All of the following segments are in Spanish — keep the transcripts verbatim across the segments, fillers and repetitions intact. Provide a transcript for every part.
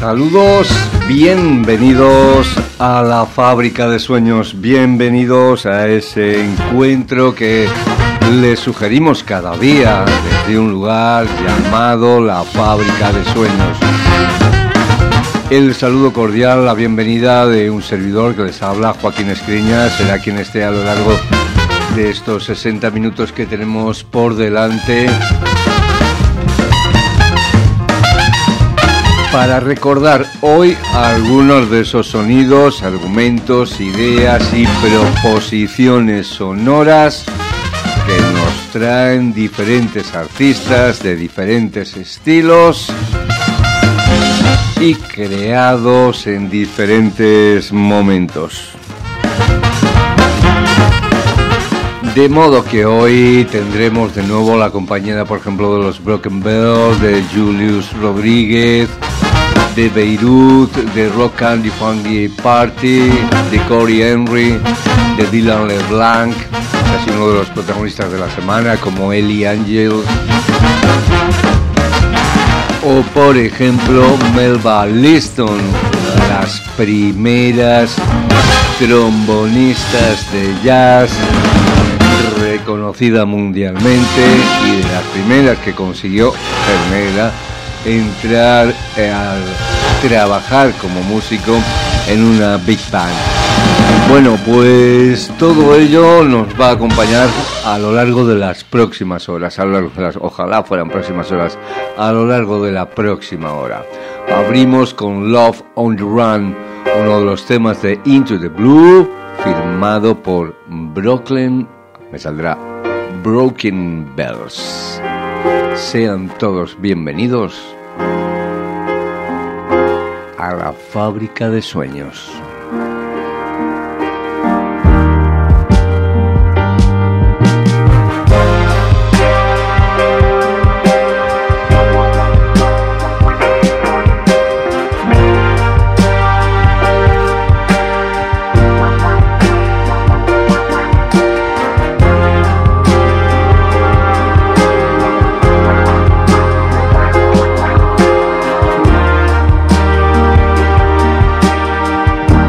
Saludos, bienvenidos a la Fábrica de Sueños, bienvenidos a ese encuentro que les sugerimos cada día desde un lugar llamado la Fábrica de Sueños. El saludo cordial, la bienvenida de un servidor que les habla, Joaquín Escriñas, será quien esté a lo largo de estos sesenta minutos que tenemos por delante para recordar hoy algunos de esos sonidos, argumentos, ideas y proposiciones sonoras que nos traen diferentes artistas de diferentes estilos y creados en diferentes momentos. De modo que hoy tendremos de nuevo la compañía, por ejemplo, de los Broken Bells, de Julius Rodríguez, de Beirut, de Rock Candy Funky Party, de Corey Henry, de Dylan LeBlanc, casi uno de los protagonistas de la semana, como Ellie Angel, o por ejemplo Melba Liston, las primeras trombonistas de jazz, reconocida mundialmente y de las primeras que consiguió Hermela entrar a trabajar como músico en una big band. Bueno, pues todo ello nos va a acompañar a lo largo de las próximas horas, a lo largo de las, ojalá fueran próximas horas, a lo largo de la próxima hora. Abrimos con Love on the Run, uno de los temas de Into the Blue, firmado por Brooklyn, me saldrá Broken Bells. Sean todos bienvenidos a la Fábrica de Sueños. We'll be right back.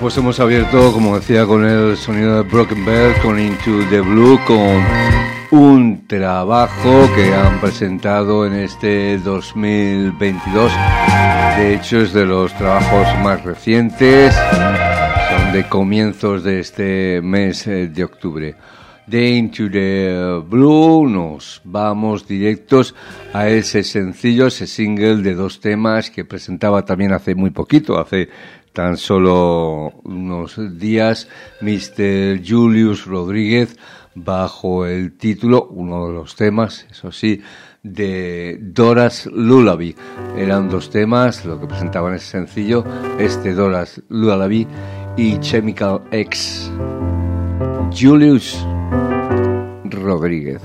pues hemos abierto, como decía, con el sonido de Broken Bell, con Into the Blue, con un trabajo que han presentado en este dos mil veintidós. De hecho, es de los trabajos más recientes, son de comienzos de este mes de octubre. De Into the Blue nos vamos directos a ese sencillo, ese single de dos temas que presentaba también hace muy poquito, hace tan solo unos días, mister Julius Rodríguez, bajo el título, uno de los temas, eso sí, de Dora's Lullaby. Eran dos temas, lo que presentaban ese sencillo, este Dora's Lullaby y Chemical X. Julius Rodríguez.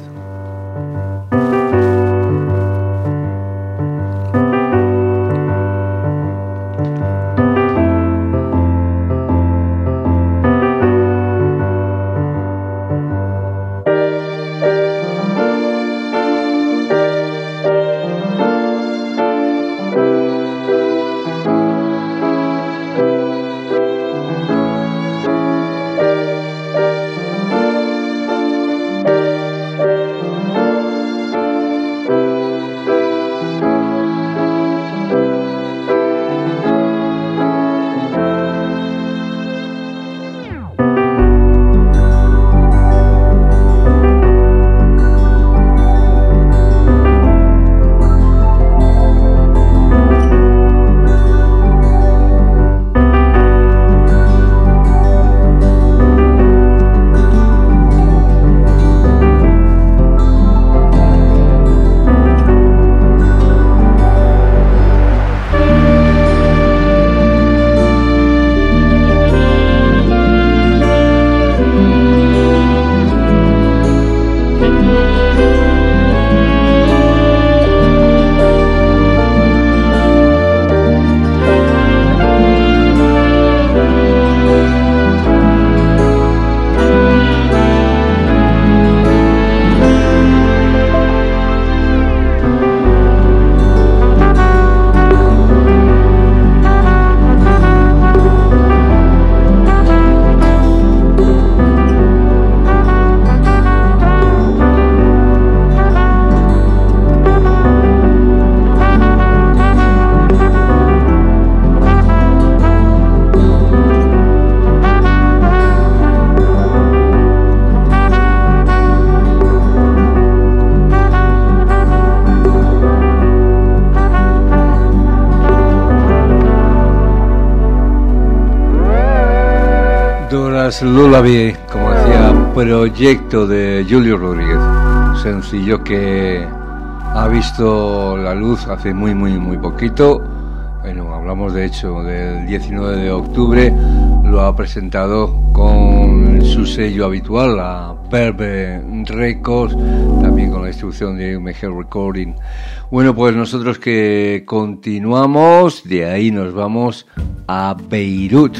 Lullaby, como decía, proyecto de Julio Rodríguez, sencillo que ha visto la luz hace muy muy muy poquito. Bueno, hablamos de hecho del diecinueve de octubre, lo ha presentado con su sello habitual, la Verve Records, también con la distribución de M G Recording. Bueno, pues nosotros que continuamos, de ahí nos vamos a Beirut.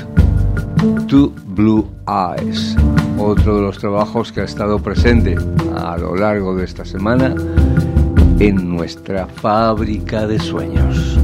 Two Blue Eyes, otro de los trabajos que ha estado presente a lo largo de esta semana en nuestra fábrica de sueños.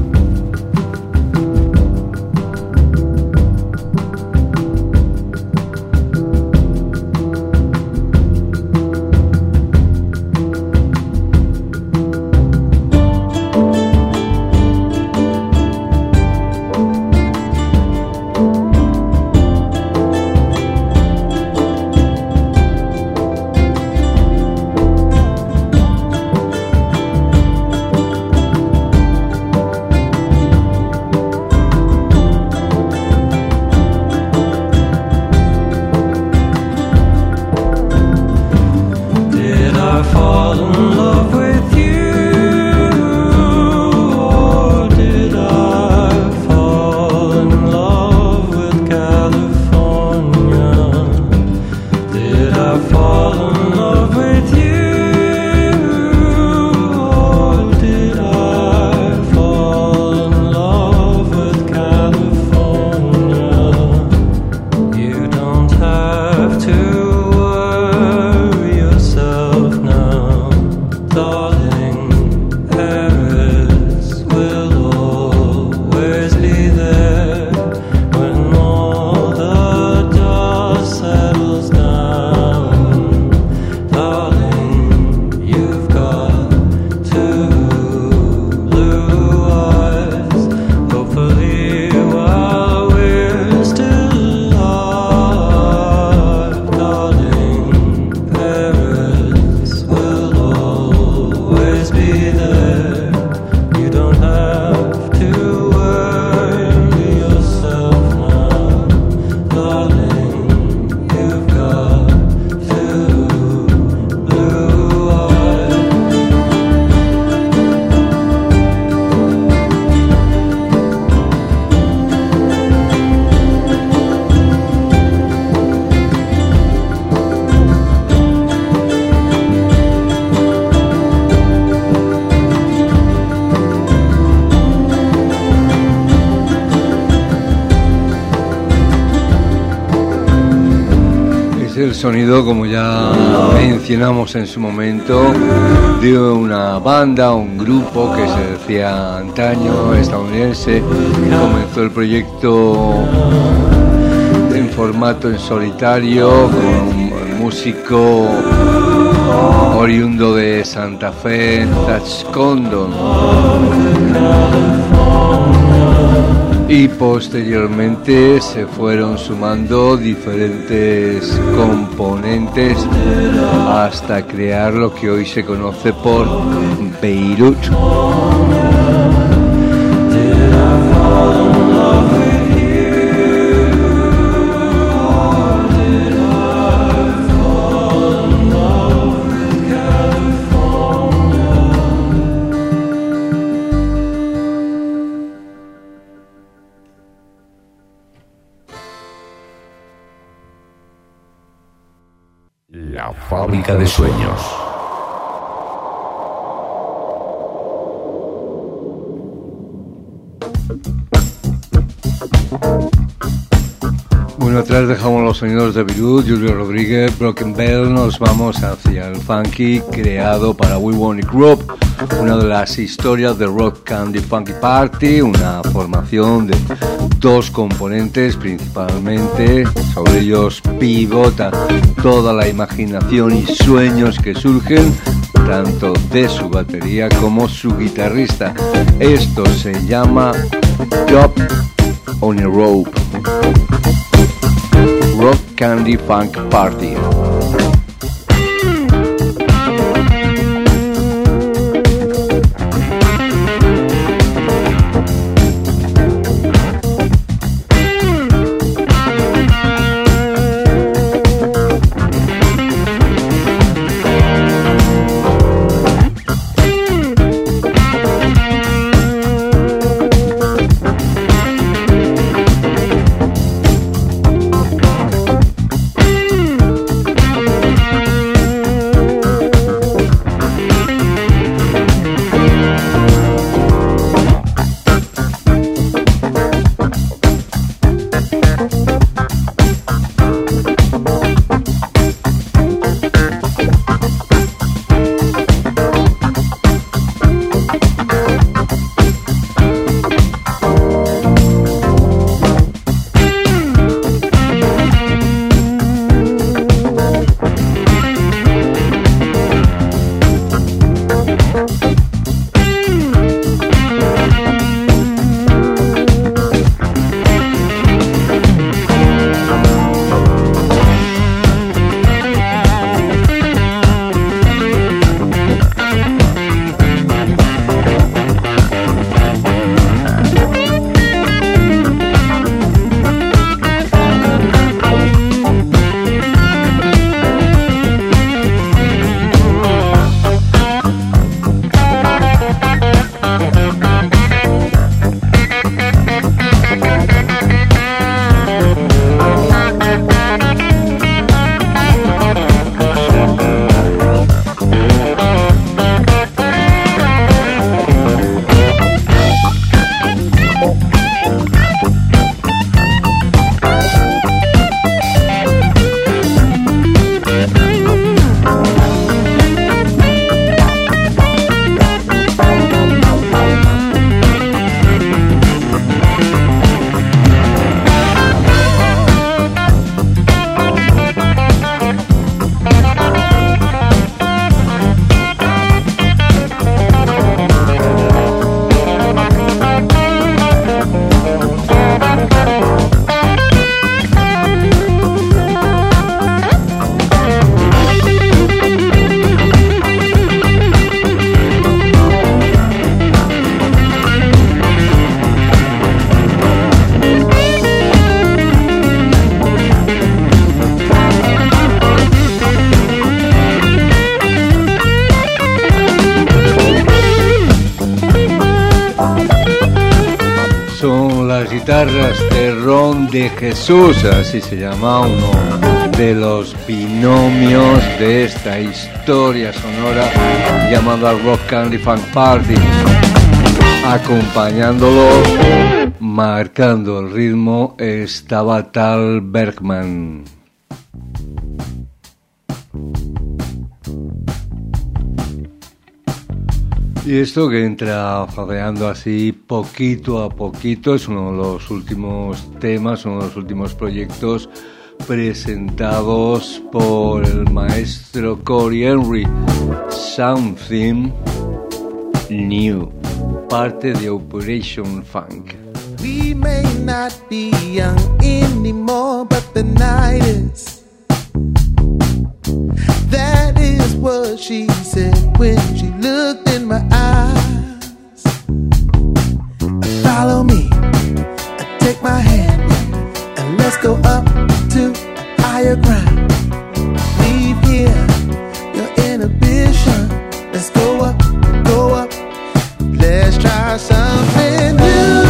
Es el sonido, como ya mencionamos en su momento, de una banda, un grupo que se decía antaño, estadounidense. Comenzó el proyecto en formato en solitario con un músico oriundo de Santa Fe, Touch Condon. Y posteriormente se fueron sumando diferentes componentes hasta crear lo que hoy se conoce por Beirut. La fábrica de sueños. Bueno, atrás dejamos los sonidos de Beirut, Julio Rodríguez, Broken Bell. Nos vamos hacia el funky creado para We Want It Group, una de las historias de Rock Candy Funky Party, una formación de dos componentes principalmente. Sobre ellos pivota toda la imaginación y sueños que surgen tanto de su batería como su guitarrista. Esto se llama Top on a Rope, Rock Candy Funk Party. Guitarras de Ron de Jesús, así se llama uno de los binomios de esta historia sonora llamada Rock Candy Funk Party. Acompañándolo, marcando el ritmo, estaba Tal Bergman. Y esto que entra fadeando así poquito a poquito es uno de los últimos temas, uno de los últimos proyectos presentados por el maestro Cory Henry. Something New, parte de Operation Funk. We may not be young anymore, but the night is. That is what she said when she looked in my eyes. Follow me, take my hand, and let's go up to a higher ground. Leave here your inhibition. Let's go up, go up. Let's try something new.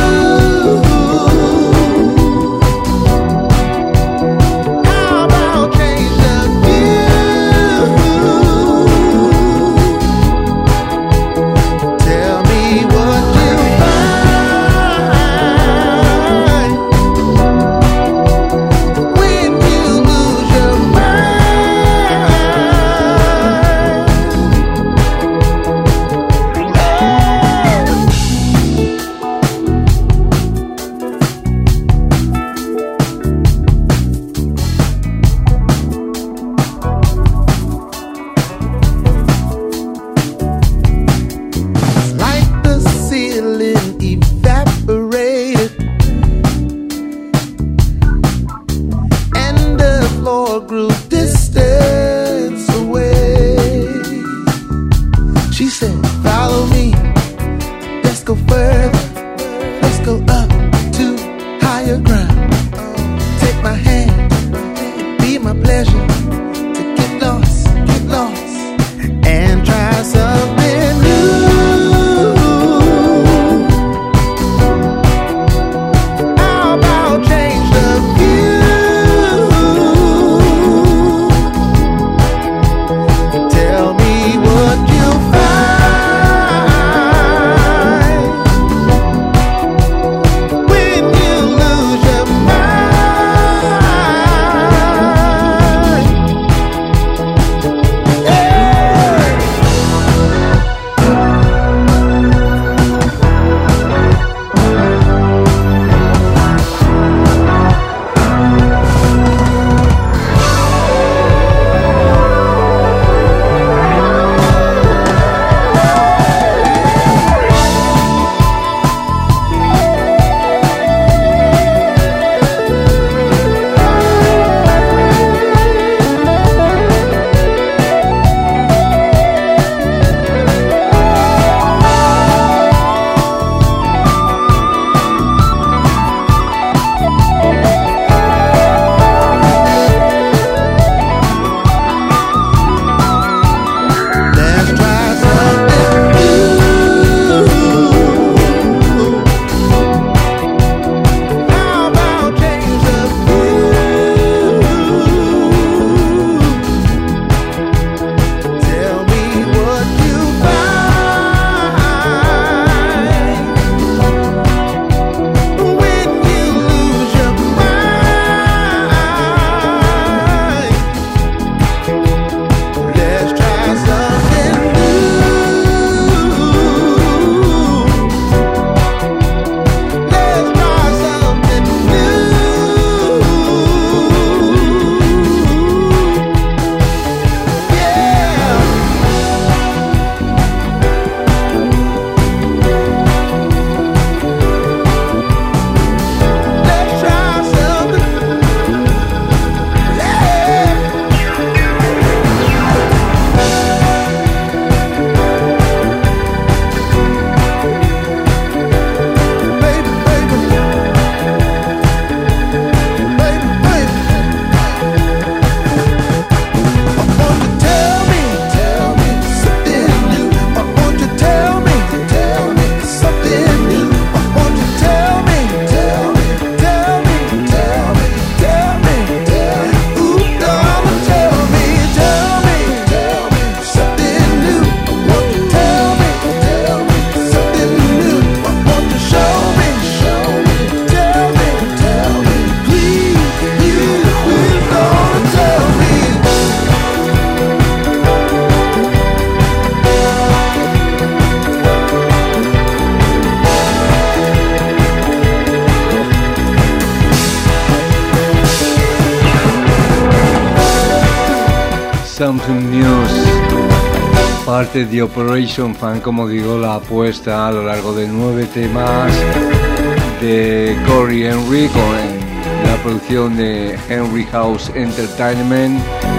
Something News, parte de Operation Funk, como digo, la apuesta a lo largo de nueve temas de Corey Henry con la producción de Henry House Entertainment.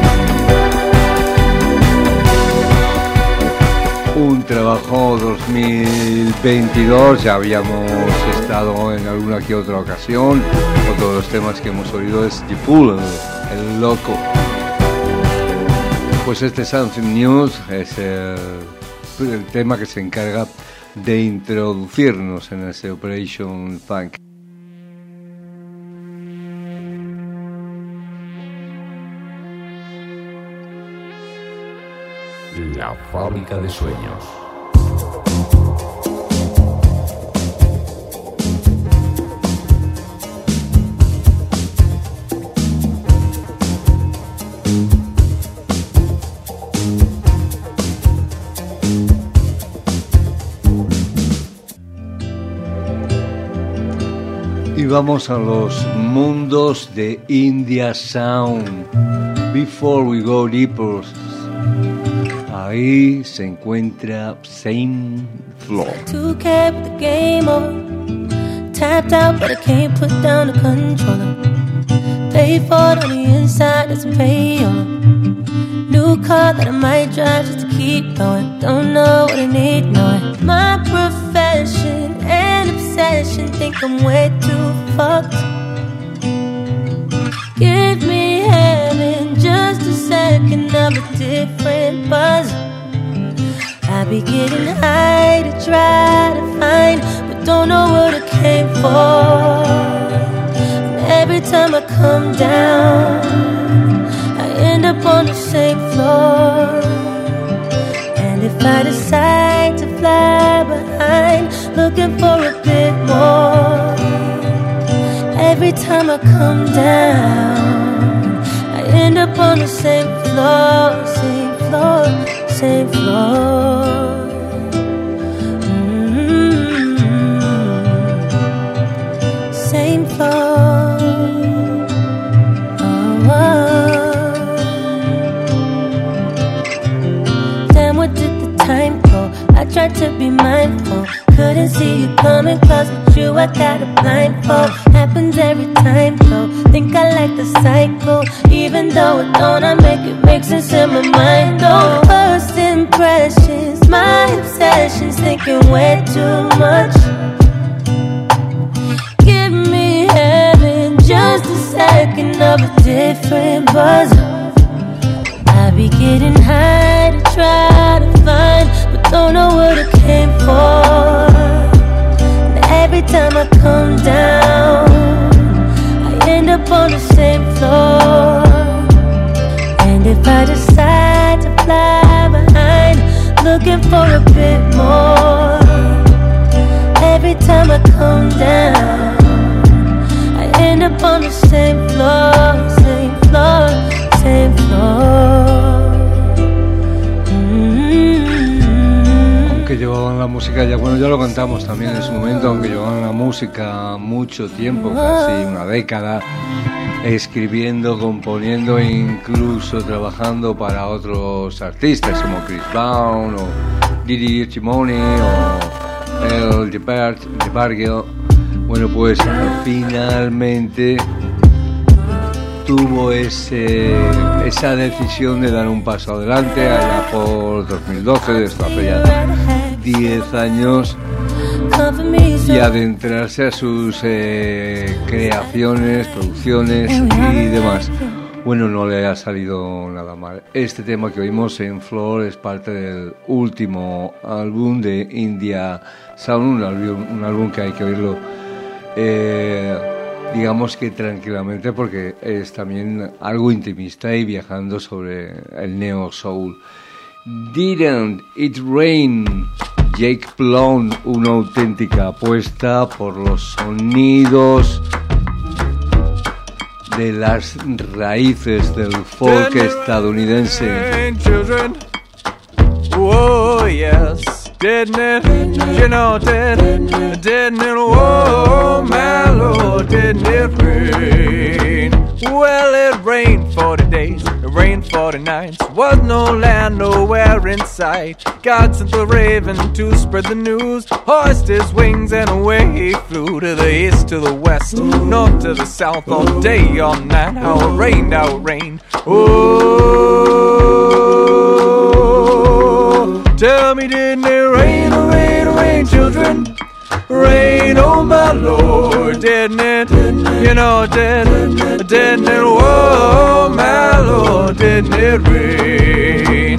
Un trabajo dos mil veintidós, ya habíamos estado en alguna que otra ocasión. Otro de los temas que hemos oído es The Fool, el loco. Pues este Something News es el, el tema que se encarga de introducirnos en ese Operation Funk. La fábrica de sueños. Y vamos a los mundos de India Sound. Before we go deeper, ahí se encuentra Same Floor. two K with the game on. Tapped out, but I can't put down the controller. Pay for it on the inside, doesn't pay on. New car that I might drive just to keep going. Don't know what I need, knowing my profession and obsession. Think I'm way too fucked. Give me heaven, just a second of a different buzz. I be getting high to try to find, but don't know what I came for. And every time I come down, I end up on the same floor. And if I decide to fly behind, looking for a bit more, every time I come down, I end up on the same floor, same floor, same floor. Mm-hmm. Same floor. Oh, oh. Damn, what did the time go? I tried to be mindful, couldn't see you coming close, but you I got a blindfold. Happens every time though, think I like the cycle, even though it don't, I make it make sense in my mind though. First impressions, my obsessions, thinking way too much. Give me heaven, just a second of a different buzz. I be getting high to try to find, but don't know what I came for. And every time I come down, I end up on the same floor. And if I decide to fly behind, looking for a bit more, every time I come down, I end up on the same floor, same floor, same floor. Que llevaban la música, ya bueno, ya lo cantamos también en su momento, aunque llevaban la música mucho tiempo, casi una década, escribiendo, componiendo e incluso trabajando para otros artistas como Chris Brown o Didi Chimone o El DeBarge. Bueno, pues finalmente tuvo ese, esa decisión de dar un paso adelante allá por dos mil doce, desde hace ya diez años, y adentrarse a sus eh, creaciones, producciones y demás. Bueno, no le ha salido nada mal. Este tema que oímos, en Flor, es parte del último álbum de India Sound, un álbum, un álbum que hay que oírlo eh, digamos que tranquilamente, porque es también algo intimista y viajando sobre el neo soul. Didn't It Rain, Jake Plone, una auténtica apuesta por los sonidos de las raíces del folk estadounidense. Oh yes, didn't it? You know, didn't it? Didn't it? Oh my Lord, didn't it rain? Well, it rained forty days, it rained forty nights. Was no land nowhere in sight. God sent the raven to spread the news. Hoist his wings and away he flew. To the east, to the west, north to the south. All day, all night, how it rained, how it rained. Oh, tell me, didn't it rain, oh, rain, oh, rain, children? Rain, oh my Lord, didn't it? You know it did, didn't it? Whoa, my Lord, didn't it rain?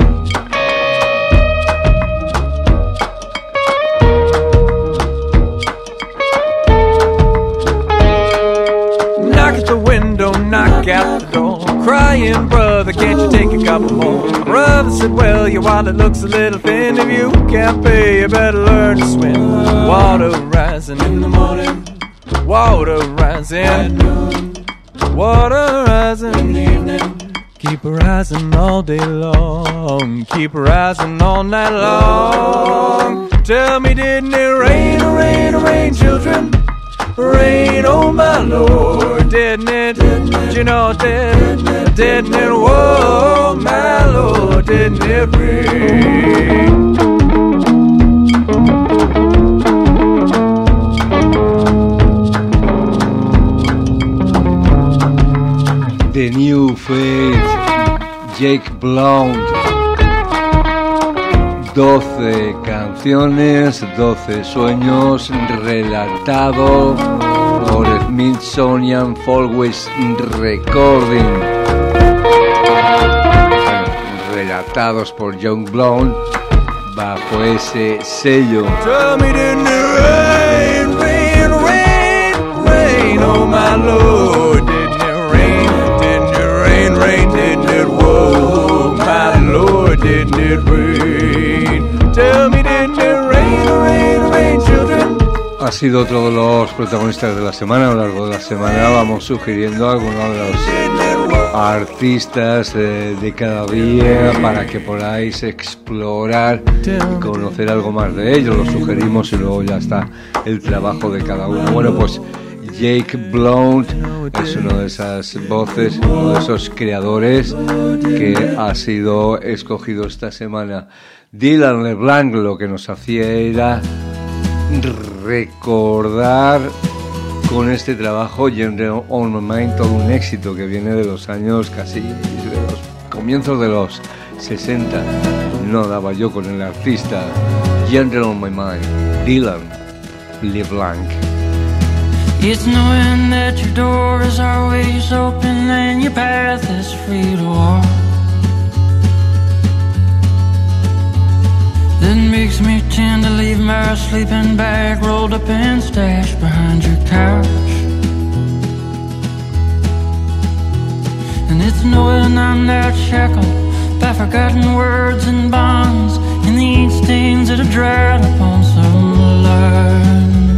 Knock at the window, knock at the door. Crying, brother, can't you take a couple more? Brother said, well, your wallet looks a little thin. If you can't pay, you better learn to swim. Water rising in the morning, water rising at noon, water rising in the evening. Keep rising all day long, keep rising all night long. Tell me, didn't it rain, oh, rain, oh, rain, children? Rain, oh my Lord, didn't it? Didn't you know it did? Didn't it? Whoa, my Lord, didn't it rain? The New Face, Jake Blount. doce canciones, doce sueños, relatado por Smithsonian Folkways Recording, relatados por John Blount bajo ese sello. Tell me, didn't it rain, rain, rain, rain, oh my Lord, didn't it rain, didn't it rain, rain, didn't it, whoa, my Lord, didn't it rain? Tell me, didn't it rain, rain, rain, children? Ha sido otro de los protagonistas de la semana. A lo largo de la semana vamos sugiriendo a algunos de los artistas eh, de cada día para que podáis explorar y conocer algo más de ellos. Lo sugerimos y luego ya está el trabajo de cada uno. Bueno, pues Jake Blount es uno de esas voces, uno de esos creadores que ha sido escogido esta semana. Dylan LeBlanc lo que nos hacía era recordar con este trabajo General on My Mind, todo un éxito que viene de los años casi de los comienzos de los sesenta. No daba yo con el artista. General on My Mind, Dylan LeBlanc. It's knowing that your door is always open and your path is free to walk. That makes me tend to leave my sleeping bag rolled up and stashed behind your couch. And it's knowing I'm not shackled by forgotten words and bonds and the ink stains that have dried upon some line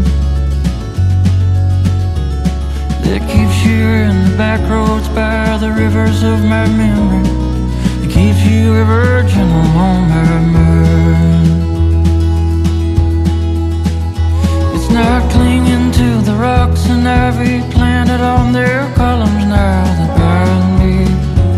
that keeps you in the back roads by the rivers of my memory. It keeps you a virgin on my mind. It's not clinging to the rocks and ivy planted on their columns now that bind me,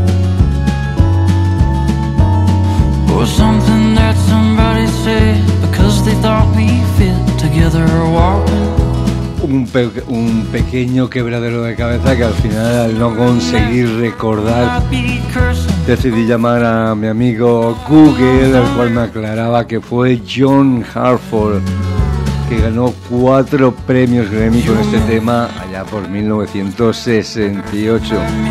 or something that somebody said because they thought me fit together walking. Un, pe- un pequeño quebradero de cabeza que al final, al no conseguir recordar, decidí llamar a mi amigo Google, el cual me aclaraba que fue John Hartford, que ganó cuatro premios Grammy con este tema allá por mil novecientos sesenta y ocho.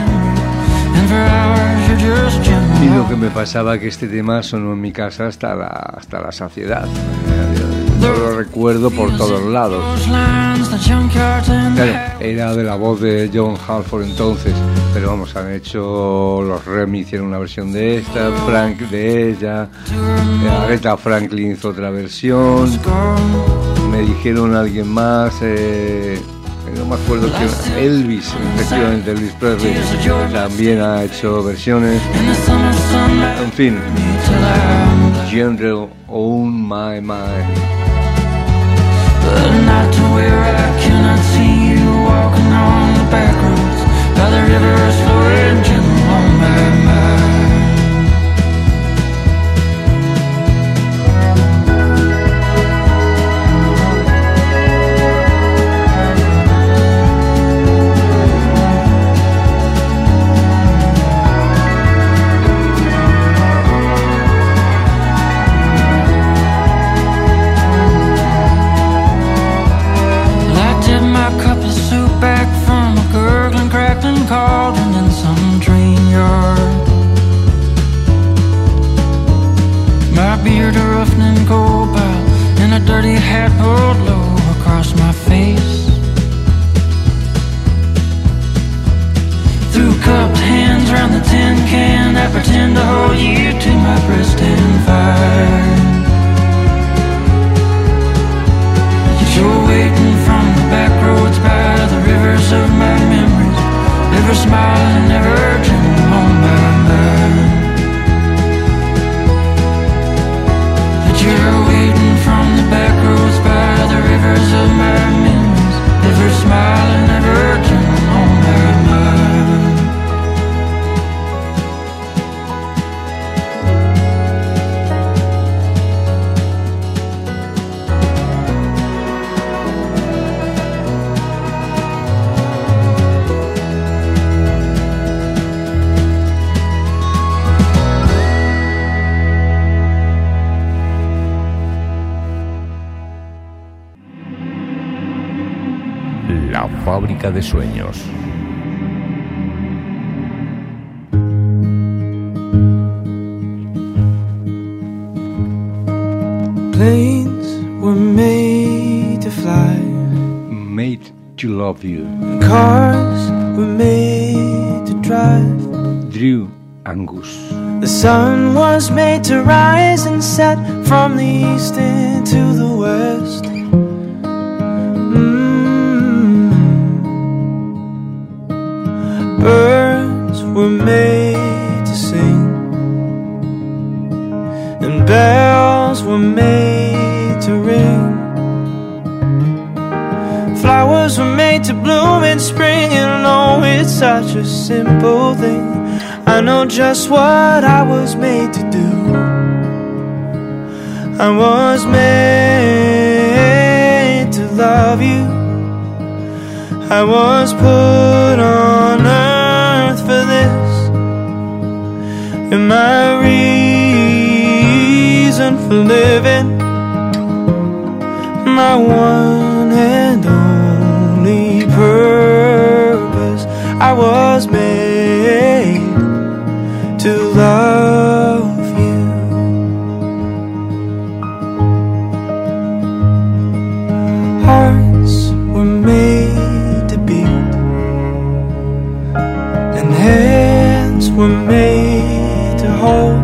Y lo que me pasaba que este tema sonó en mi casa hasta la, hasta la saciedad. Yo lo recuerdo por todos lados. Claro, era de la voz de John Halford entonces, pero vamos, han hecho los Remy, hicieron una versión de esta, Frank de ella, Aretha Franklin hizo otra versión, me dijeron alguien más, eh, no me acuerdo que Elvis, efectivamente Elvis Presley también ha hecho versiones. En fin, General on My Mind. But not to where I cannot see you walking on the back roads by the rivers flowing gentle on my mind. blind in some train yard. My beard a roughening coal pile, and a dirty hat pulled low across my face. Threw cupped hands round the tin can, I pretend to hold you to my breast and fire. You're waiting from the back roads by the rivers of my memories, never smiling, never gentle on my mind. That you're waiting from the back roads by the rivers of my memories, never smiling, never gentle on my mind. La fábrica de sueños. Planes were made to fly, Made to Love You. cars were made to drive. Drew Angus. The sun was made to rise and set from the east into the west. Birds were made to sing, and bells were made to ring. Flowers were made to bloom in spring, and oh, it's such a simple thing. I know just what I was made to do. I was made to love you. I was put on earth for this, and my reason for living, my one and only purpose. I was made to love you. Hearts were made to beat, and hands were made to hold.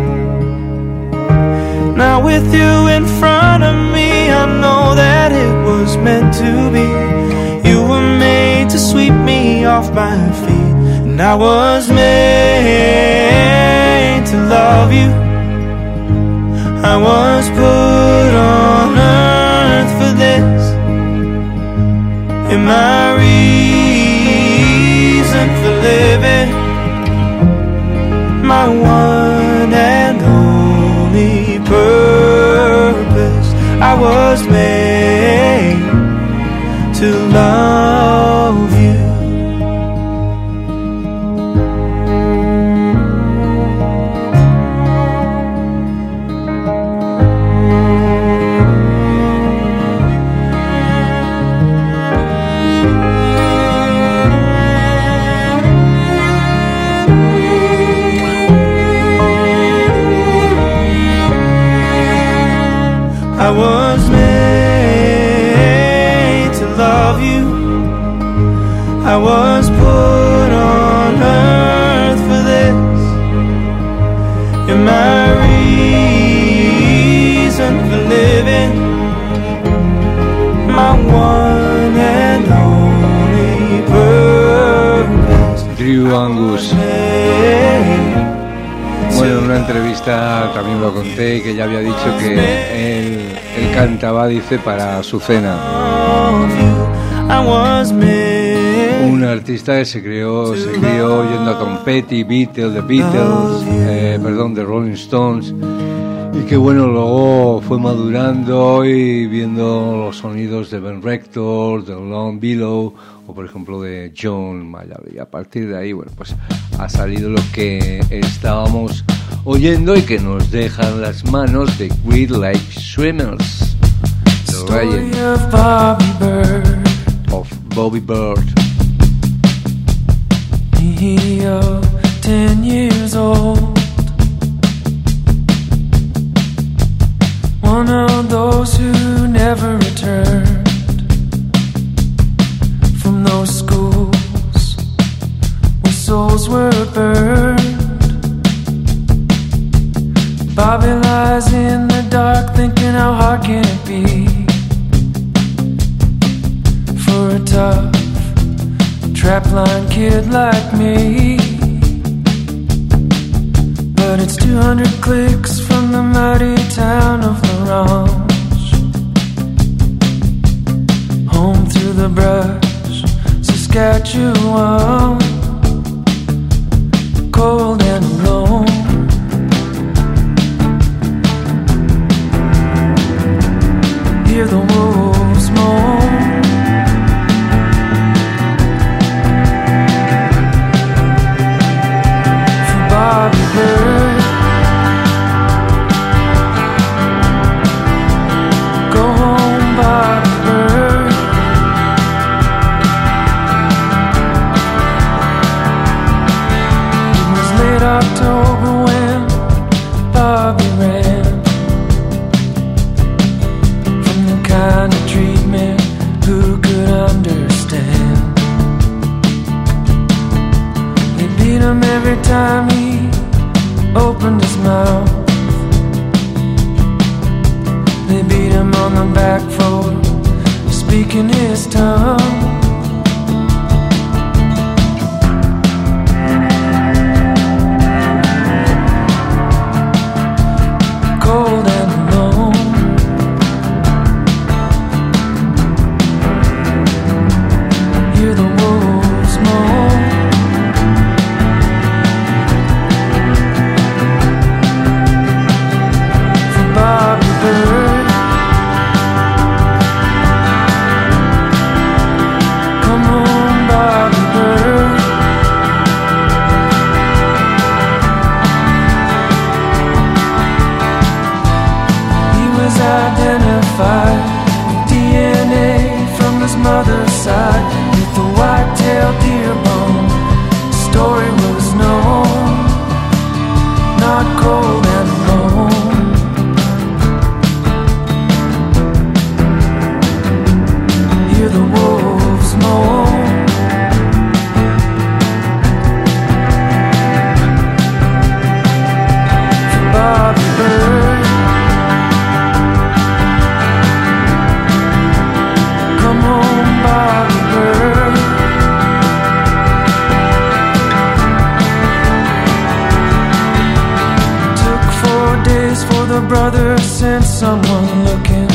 Now with you in front of me, I know that it was meant to be. You were made to sweep me off my feet, and I was made to love you. I was put on earth for this, and my reason for living, my one and only purpose. I was made to love you. I was made to love you. I was put on earth for this, and my reason for living, my one and only purpose. Drew Angus. Bueno, en una entrevista también lo conté, que ya había dicho que él, él cantaba, dice, para Azucena. Un artista que se creó, se crió oyendo a Tom Petty, Beatles, The Beatles, eh, perdón, The Rolling Stones, y que bueno, luego fue madurando y viendo los sonidos de Ben Rector, de Long Below, o por ejemplo de John Mayer, y a partir de ahí, bueno, pues ha salido lo que estábamos oyendo y que nos dejan las manos de Great Lake Swimmers, The Legend of Bobby Bird. of Bobby Bird. He he of ten years old, one of those who never returned from those schools where souls were burned. Bobby lies in the dark thinking, how hard can it be for a tough trapline kid like me? But it's two hundred clicks from the mighty town of L'Orange, home through the brush, Saskatchewan, cold and alone. Hear the wolves moan, for Bobby Bird. Go home, Bobby Bird. It was late October when Bobby ran kind of treatment who could understand. They beat him every time he opened his mouth. They beat him on the back for speaking his tongue. Cold and alone. Hear the wolves moan, for Bobby Bird. Come home, Bobby Bird. He was identified with D N A from his mother's side, with the white-tailed deer bone. The story was known, not cold and alone. Hear the wolves moan, for Bobby Bird. Come home, Bobby Bird. Took four days for the brothers sent someone looking.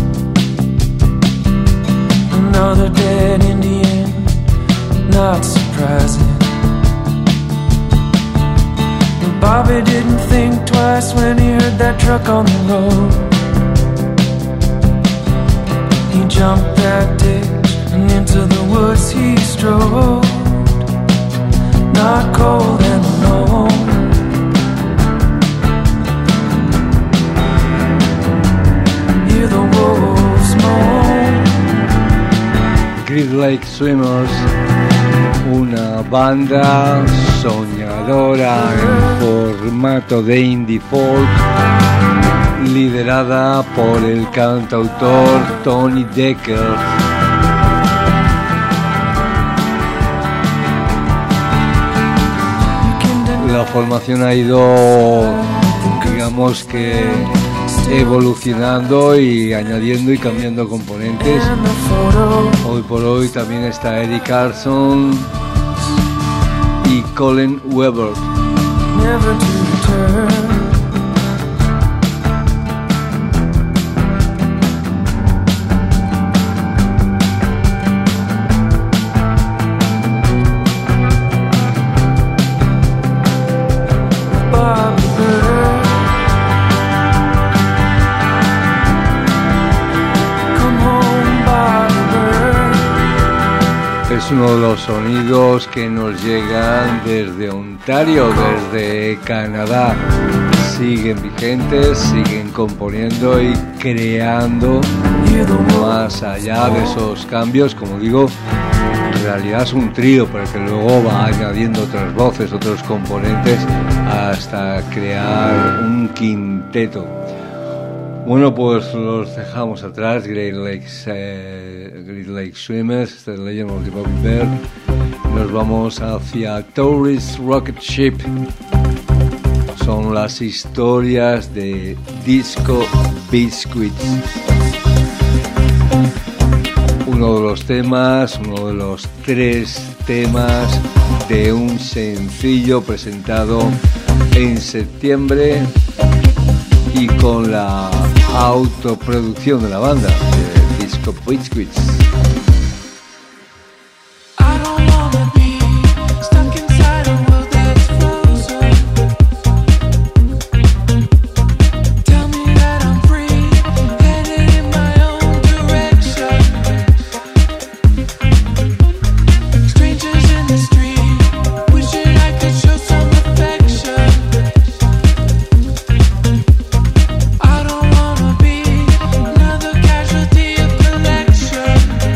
Another dead Indian, not surprising. But Bobby didn't think twice when he heard that truck on the road. He jumped that ditch and into the woods he strode, not cold and alone. Hear the wolves moan. Great Lake Swimmers, una banda soñadora en formato de indie folk, liderada por el cantautor Tony Decker. La formación ha ido, digamos que, evolucionando y añadiendo y cambiando componentes. Hoy por hoy también está Eddie Carson y Colin Weber. Es uno de los sonidos que nos llegan desde Ontario, desde Canadá. Siguen vigentes, siguen componiendo y creando más allá de esos cambios, como digo, realidad es un trío, pero que luego va añadiendo otras voces, otros componentes, hasta crear un quinteto. Bueno, pues los dejamos atrás, Great Lakes, eh, Great Lake Swimmers, The Legend of the Bobby Bird. Nos vamos hacia Tourist Rocket Ship. Son las historias de Disco Biscuits. Uno de los temas, uno de los tres temas de un sencillo presentado en septiembre y con la autoproducción de la banda de Disco Biscuits. I don't wanna be another casualty of collection.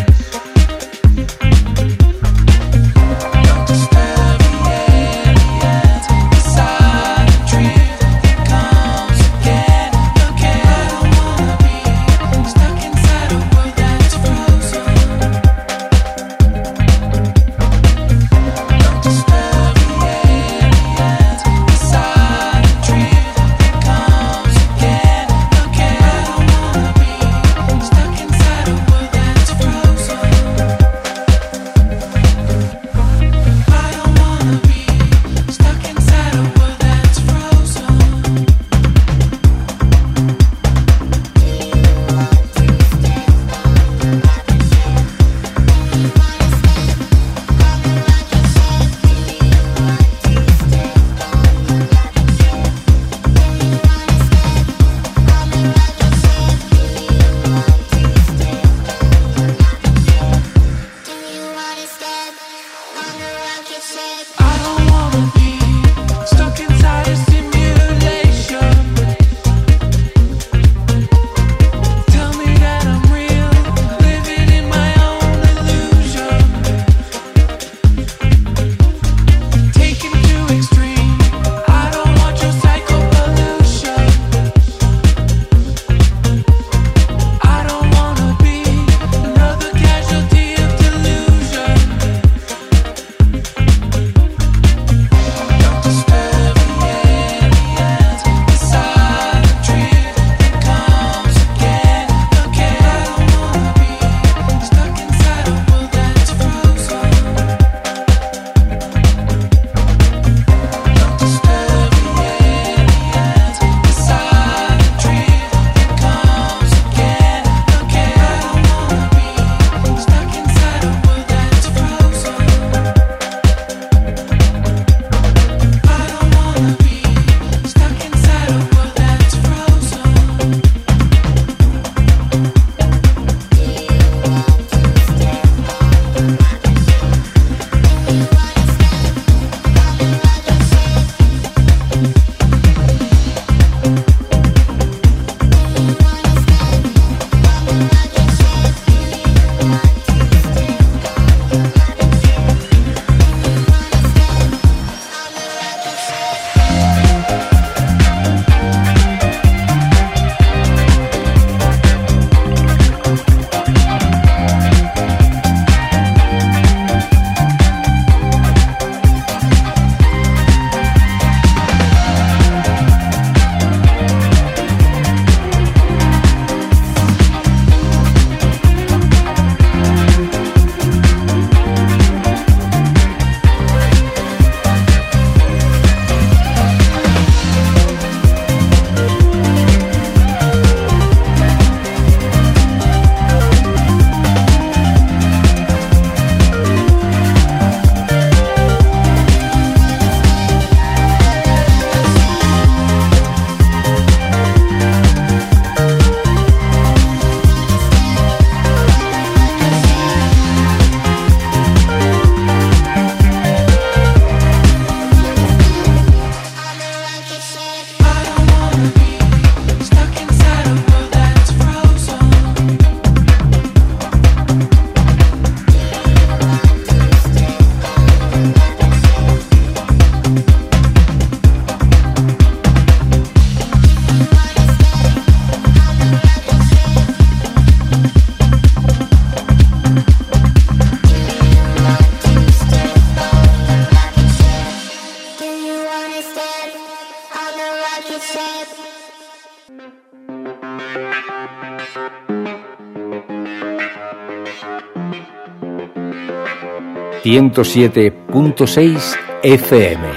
ciento siete punto seis F M.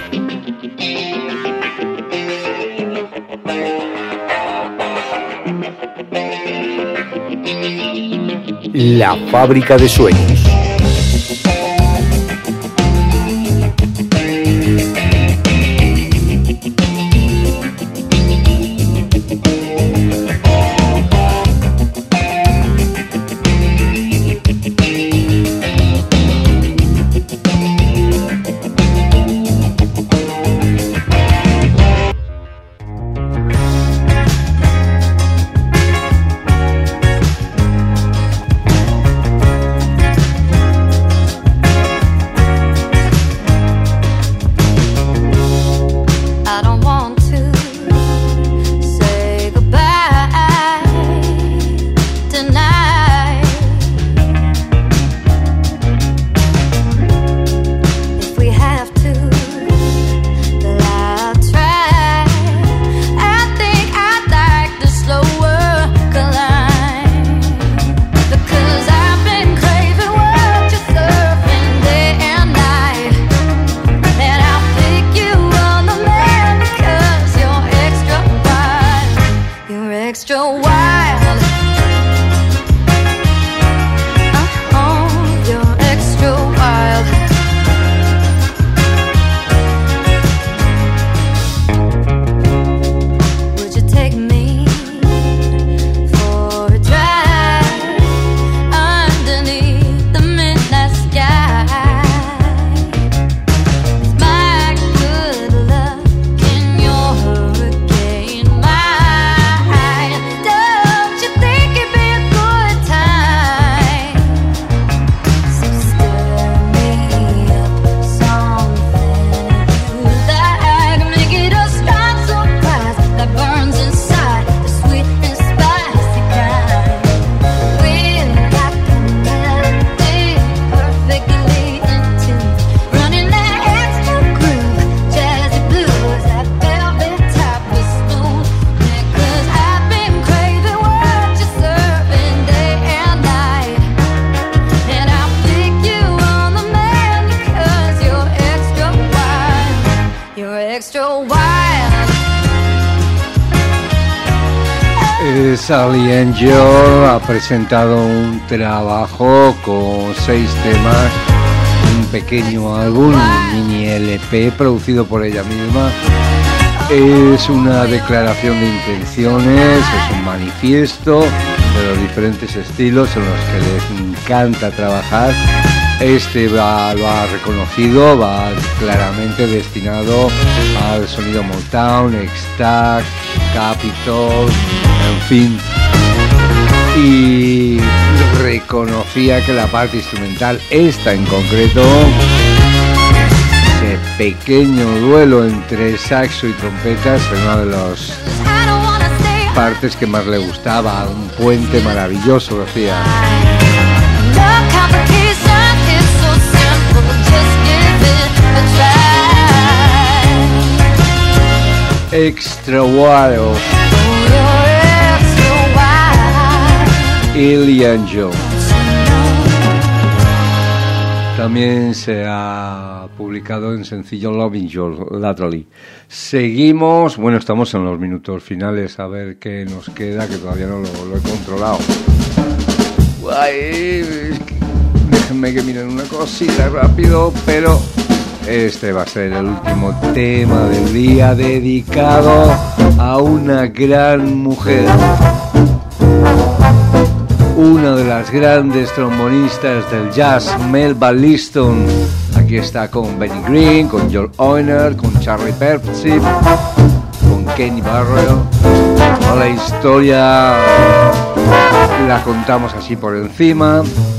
La Fábrica de Sueños. Charlie Angel ha presentado un trabajo con seis temas, un pequeño álbum, un mini L P producido por ella misma. Es una declaración de intenciones, es un manifiesto de los diferentes estilos en los que les encanta trabajar. Este va, lo ha reconocido, va claramente destinado al sonido Motown, X-Tac, Capitol, en fin. Y reconocía que la parte instrumental, esta en concreto, ese pequeño duelo entre saxo y trompetas, era una de las partes que más le gustaba, un puente maravilloso, decía. Extra Wild, Charlie Angel. También se ha publicado en sencillo Loving You Lately. Seguimos, bueno, estamos en los minutos finales, a ver qué nos queda, que todavía no lo, lo he controlado. Ay, déjenme que miren una cosita rápido, pero este va a ser el último tema del día, dedicado a una gran mujer, una de las grandes trombonistas del jazz, Melba Liston. Aquí está con Benny Green, con Joel Oiner, con Charlie Percy, con Kenny Barrell. La historia la contamos así por encima.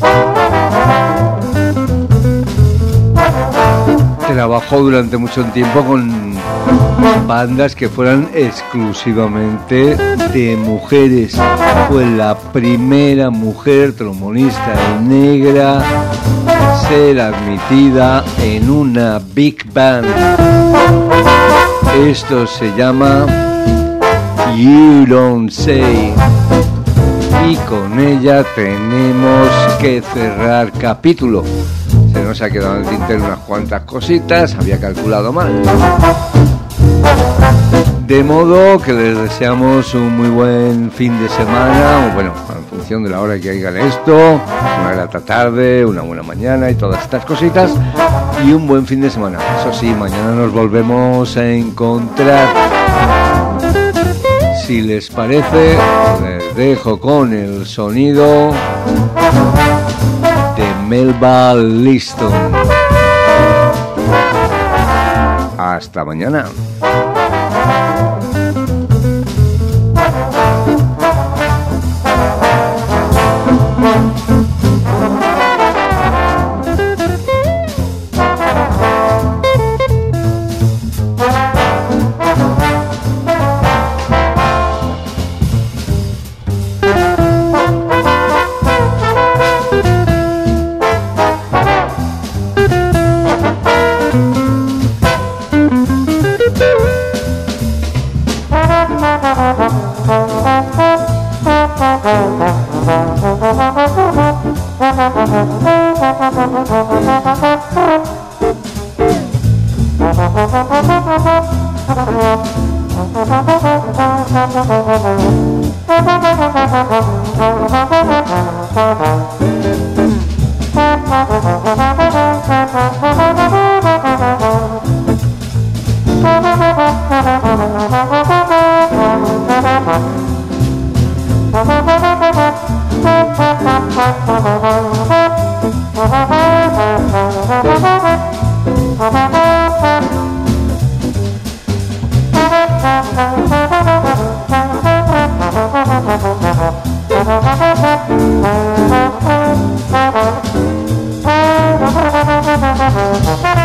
Trabajó durante mucho tiempo con bandas que fueran exclusivamente de mujeres. Fue la primera mujer trombonista negra a ser admitida en una big band. Esto se llama You Don't Say. Y con ella tenemos que cerrar capítulo. Se nos nos ha quedado en el tintero unas cuantas cositas, había calculado mal. De modo que les deseamos un muy buen fin de semana, o bueno, en función de la hora que hagan esto, una grata tarde, una buena mañana y todas estas cositas, y un buen fin de semana. Eso sí, mañana nos volvemos a encontrar. Si les parece, les dejo con el sonido de Melba Liston. Hasta mañana. Thank you.